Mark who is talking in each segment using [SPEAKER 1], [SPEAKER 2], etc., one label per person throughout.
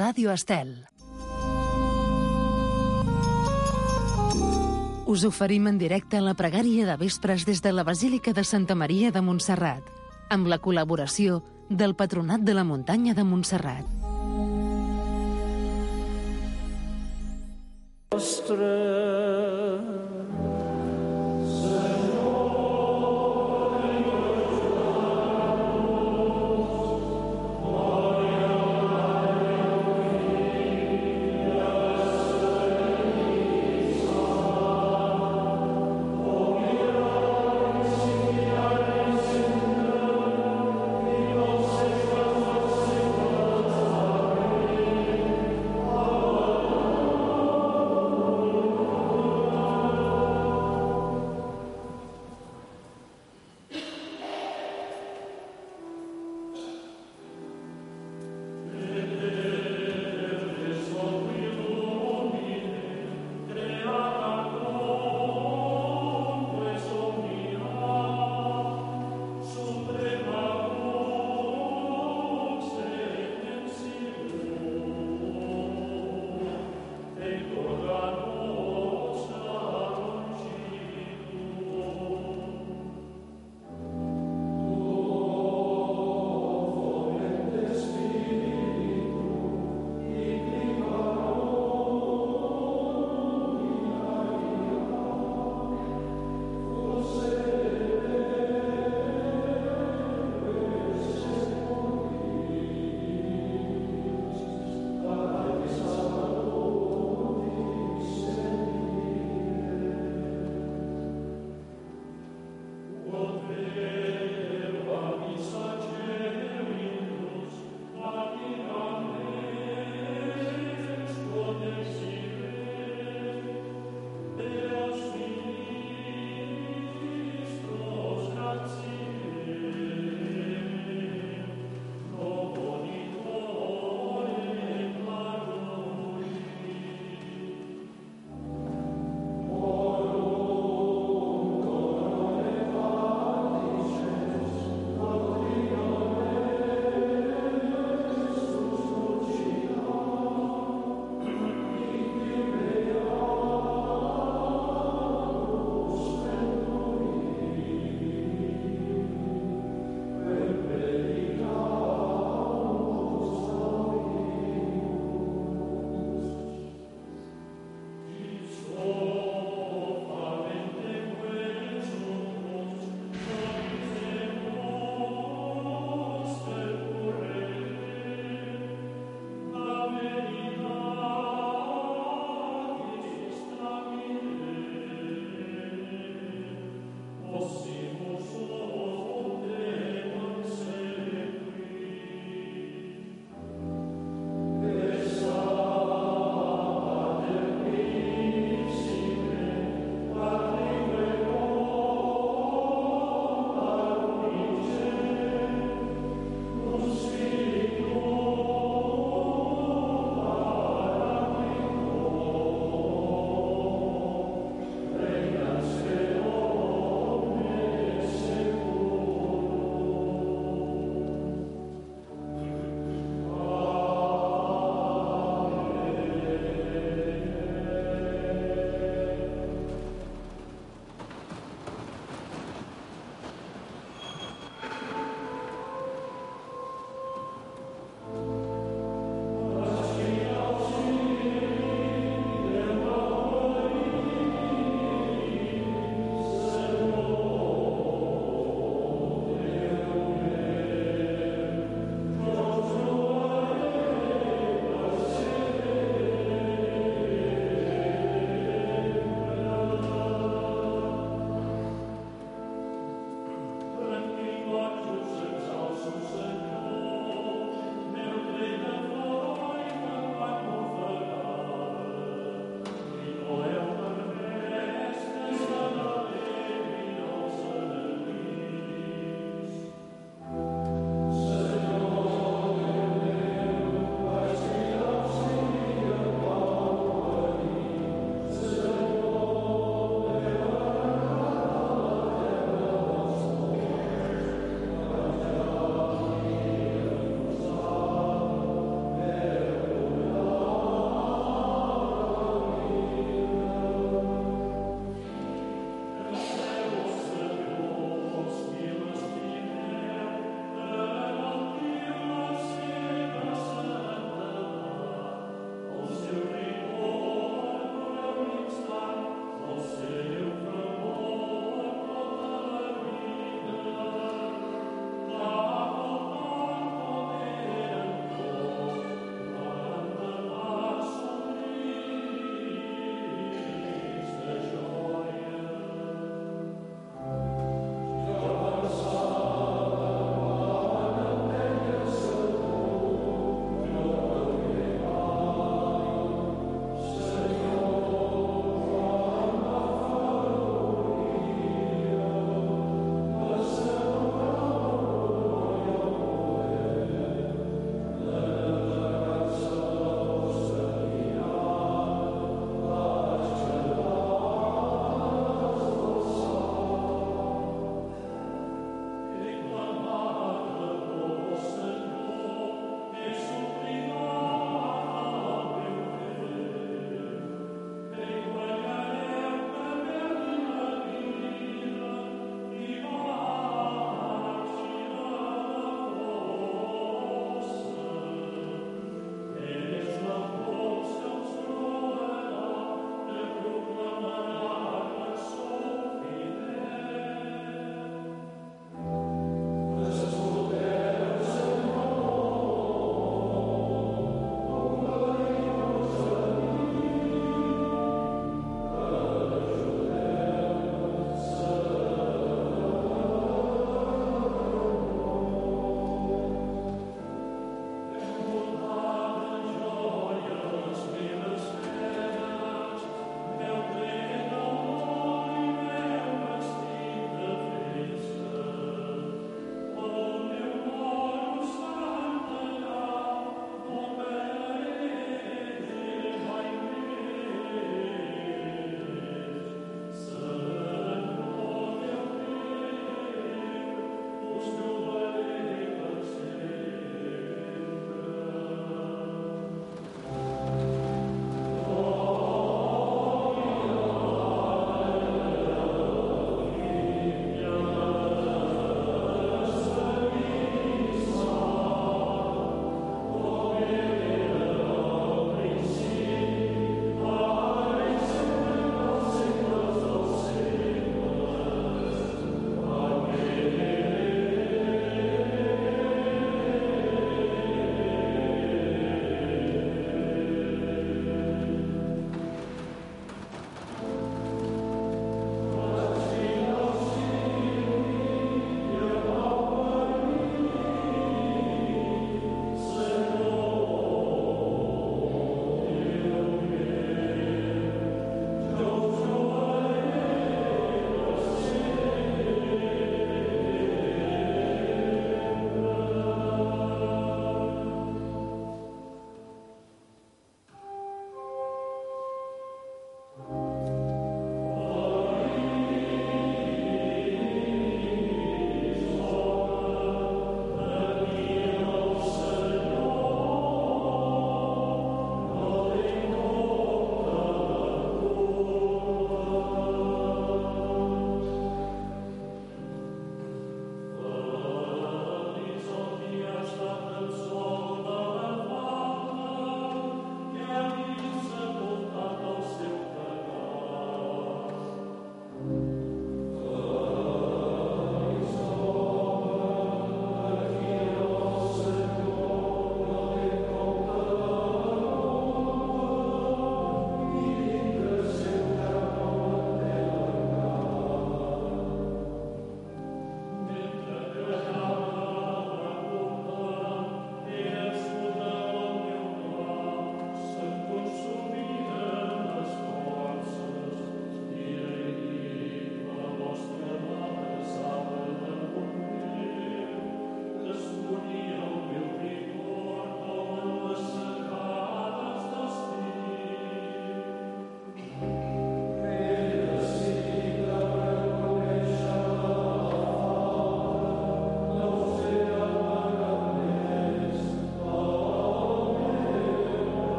[SPEAKER 1] Ràdio Estel. Us oferim en directe la pregària de vespres des de la Basílica de Santa Maria de Montserrat, amb la col·laboració del Patronat de la Muntanya de Montserrat.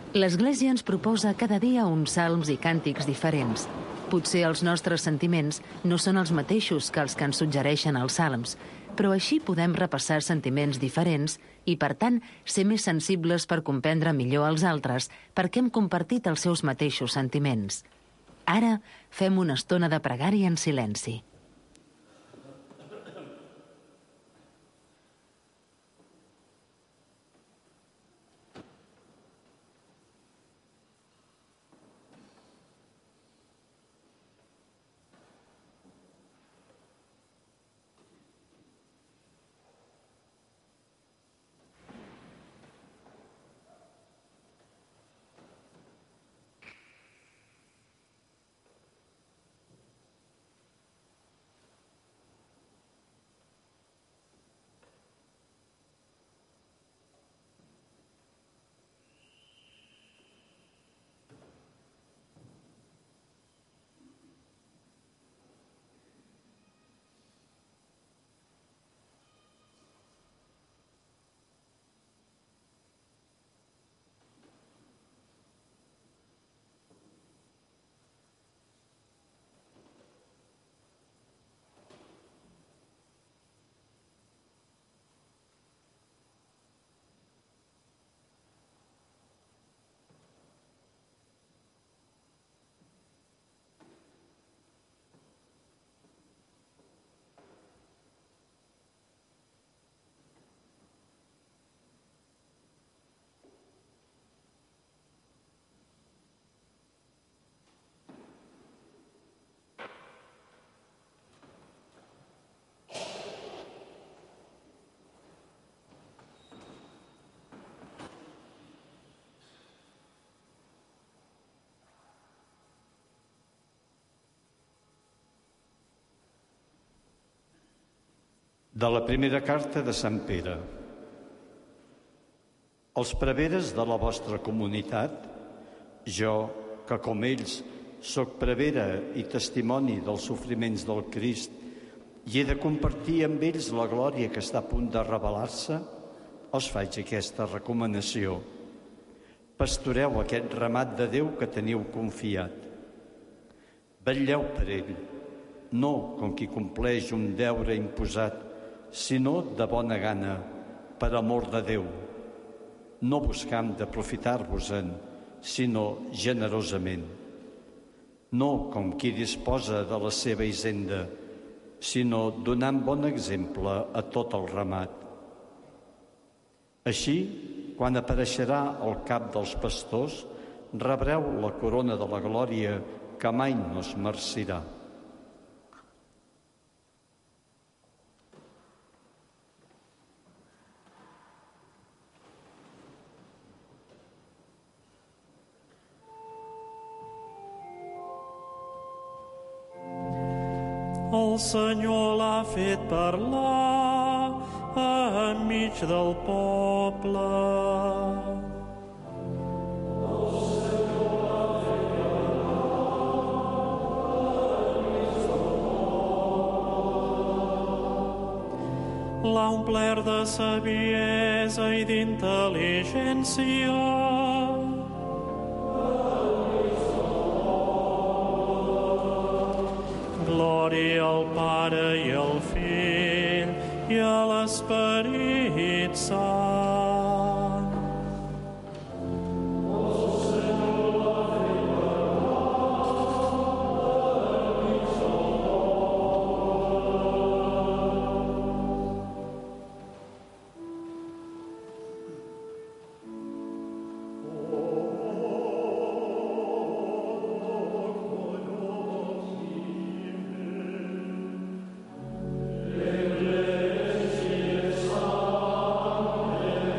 [SPEAKER 1] L'Església ens proposa cada dia uns salms i càntics diferents. Potser els nostres sentiments no són els mateixos que els que ens suggereixen els salms, però així podem repassar sentiments diferents i, per tant, ser més sensibles per comprendre millor els altres perquè hem compartit els seus mateixos sentiments. Ara fem una estona de pregària en silenci.
[SPEAKER 2] De la primera carta de Sant Pere. Els preveres de la vostra comunitat, jo, que com ells soc prevera i testimoni dels sofriments del Crist i he de compartir amb ells la glòria que està a punt de revelar-se, us faig aquesta recomanació. Pastoreu aquest ramat de Déu que teniu confiat. Vetlleu per ell, no com qui compleix un deure imposat, sinó de bona gana, per amor de Déu, no buscant d'aprofitar-vos-en, sinó generosament. No com qui disposa de la seva hisenda, sinó donant bon exemple a tot el ramat. Així, quan apareixerà el cap dels pastors, rebreu la corona de la glòria que mai no es marcirà.
[SPEAKER 3] El Senyor l'ha fet parlar enmig del poble. El Senyor l'ha fet parlar enmig del poble. L'ha omplert de saviesa i d'intel·ligència. Glòria al Pare i al Fill i a l'Esperit Sant. El Senyor l'ha fet parlar enmig del poble.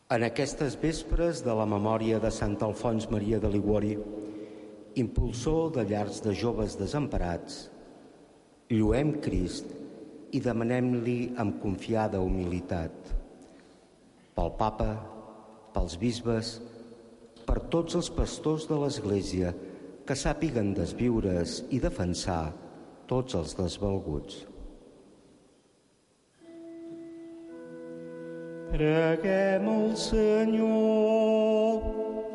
[SPEAKER 4] En aquestes vespres de la memòria de Sant Alfons Maria de Liguori, impulsor de llars de joves desemparats, lluem Crist i demanem-li amb confiada humilitat. Pel Papa, pels bisbes, per tots els pastors de l'Església que sàpiguen desviure's i defensar tots els desvalguts.
[SPEAKER 5] Preguem al Senyor.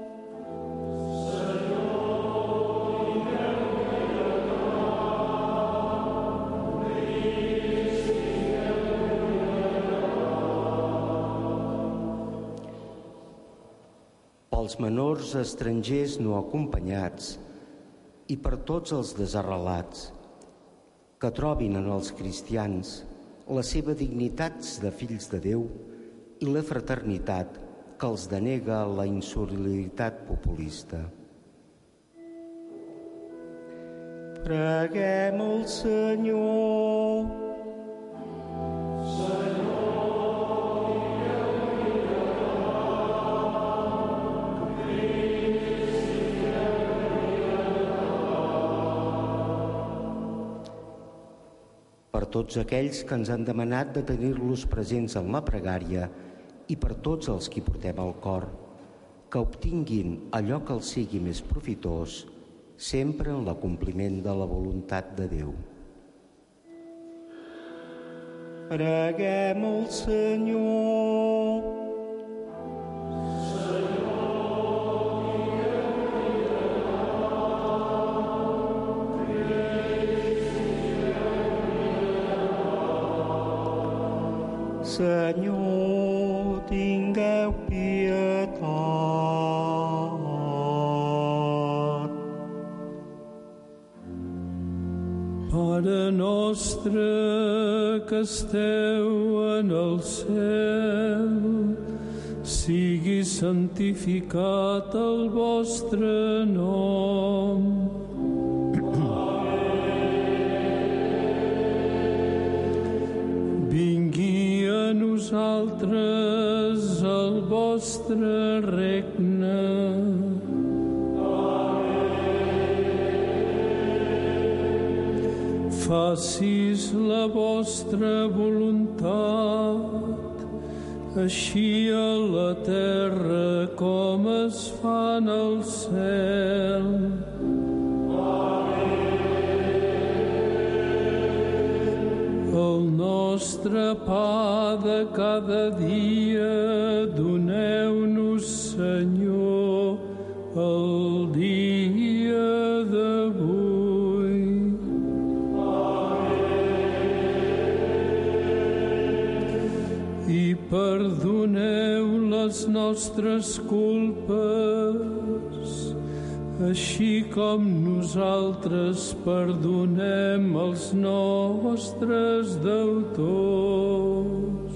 [SPEAKER 4] Pels menors estrangers no acompanyats i per tots els desarrelats, que trobin en els cristians la seva dignitat de fills de Déu i la fraternitat que els denega la insolidaritat populista.
[SPEAKER 5] Preguem al Senyor.
[SPEAKER 4] Per tots aquells que ens han demanat de tenir-los presents en la pregària i per tots els que portem al cor, que obtinguin allò que els sigui més profitós, sempre en l'acompliment de la voluntat de Déu.
[SPEAKER 5] Preguem al Senyor. Senyor, tingueu pietat.
[SPEAKER 3] Pare nostre que esteu en el cel, sigui santificat el vostre nom. Vingui a nosaltres el vostre regne. Facis la vostra voluntat, així a la terra com es fa en el cel. El nostre pa de cada dia doneu-nos, Senyor, el dia d'avui. I perdoneu les nostres culpes, així com nosaltres perdonem els nostres deutors.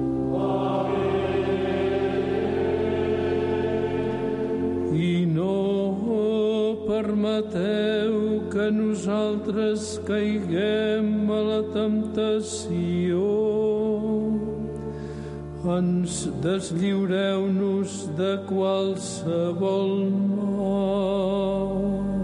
[SPEAKER 3] I no permeteu que nosaltres caiguem a la temptació. Ens deslliureu-nos de qualsevol mal.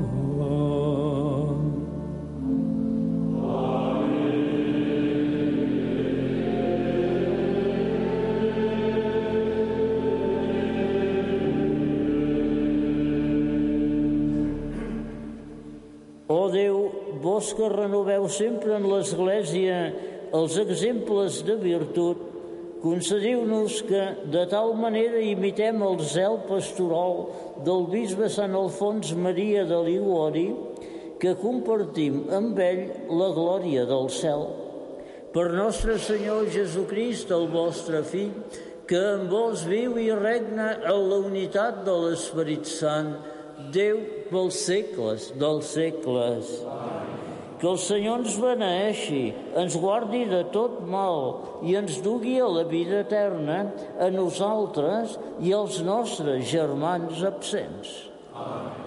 [SPEAKER 6] Ó Déu, vos que renoveu sempre en l'Església els exemples de virtut, concediu-nos que de tal manera imitem el zel pastoral del bisbe Sant Alfons Maria de Liguori que compartim amb ell la glòria del cel. Per nostre Senyor Jesucrist, el vostre Fill, que amb vos viu i regna en la unitat de l'Esperit Sant, Déu pels segles dels segles. Que el Senyor ens beneeixi, ens guardi de tot mal i ens dugui a la vida eterna a nosaltres i als nostres germans absents. Amén.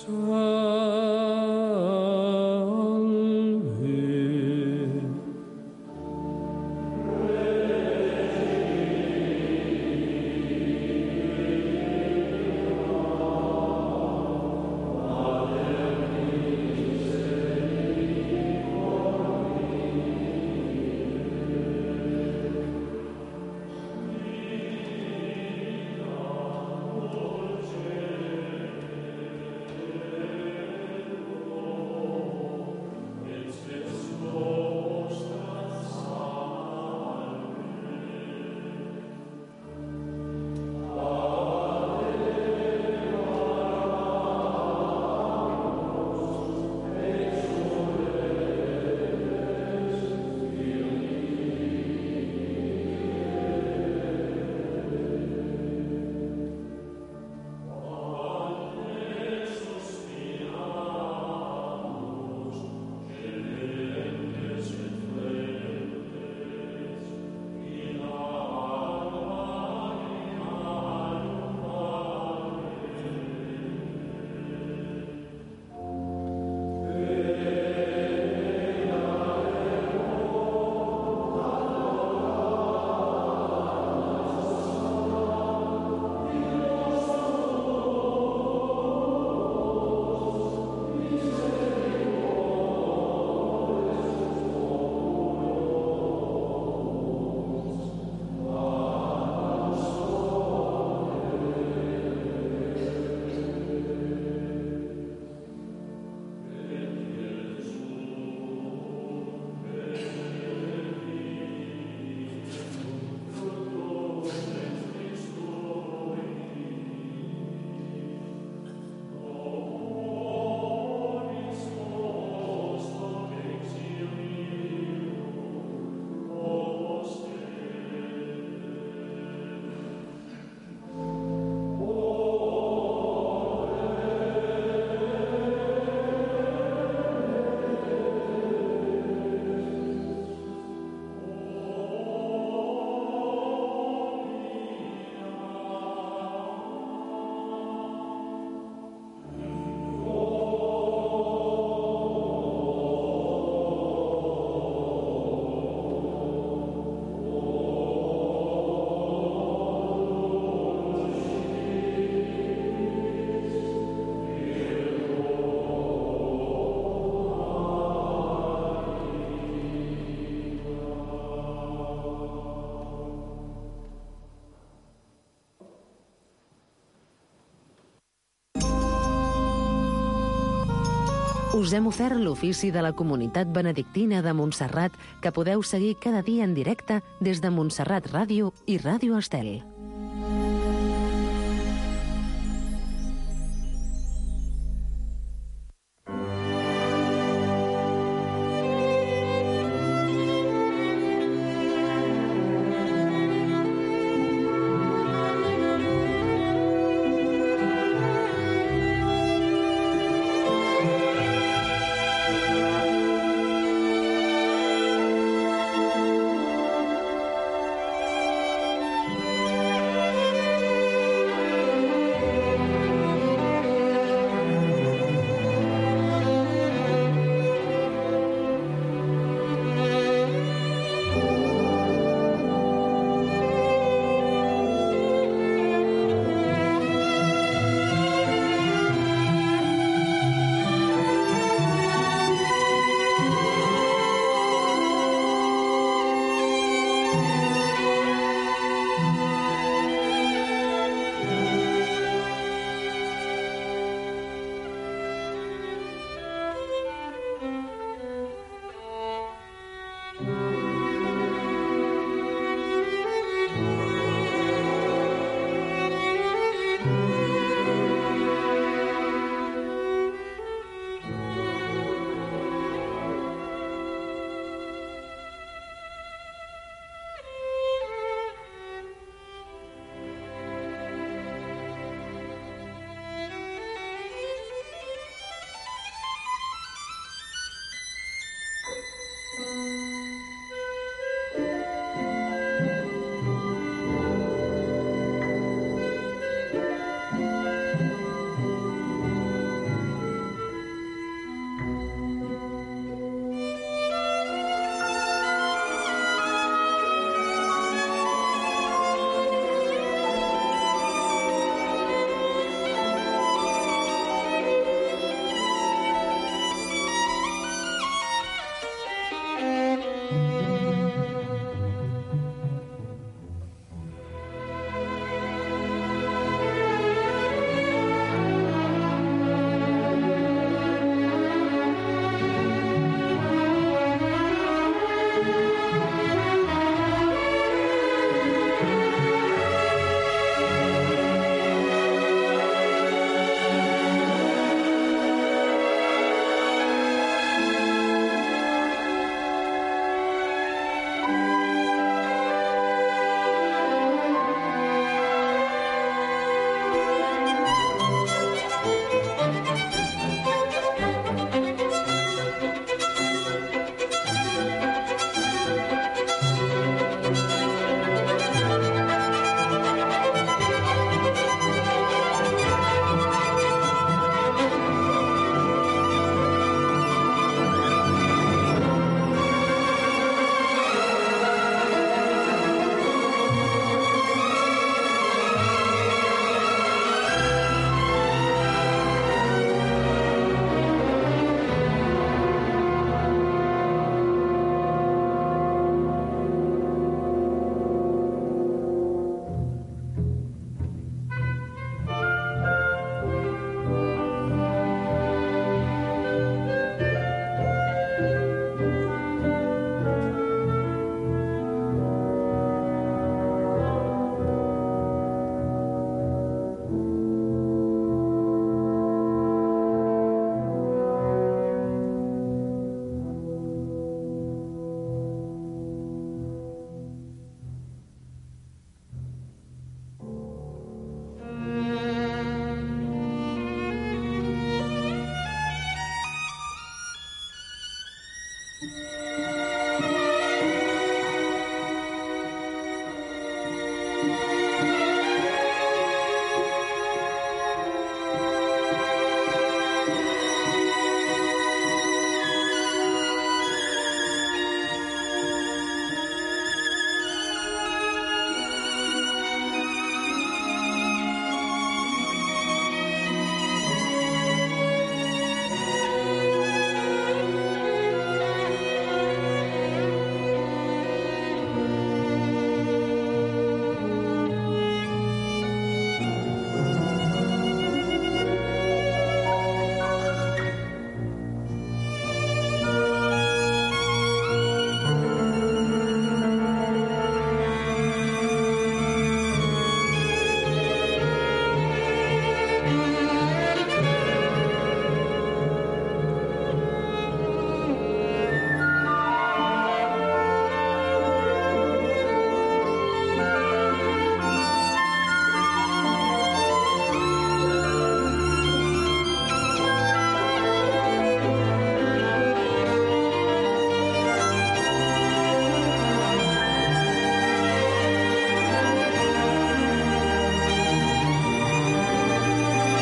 [SPEAKER 1] Us hem ofert l'ofici de la Comunitat Benedictina de Montserrat, que podeu seguir cada dia en directe des de Montserrat Ràdio i Ràdio Estel.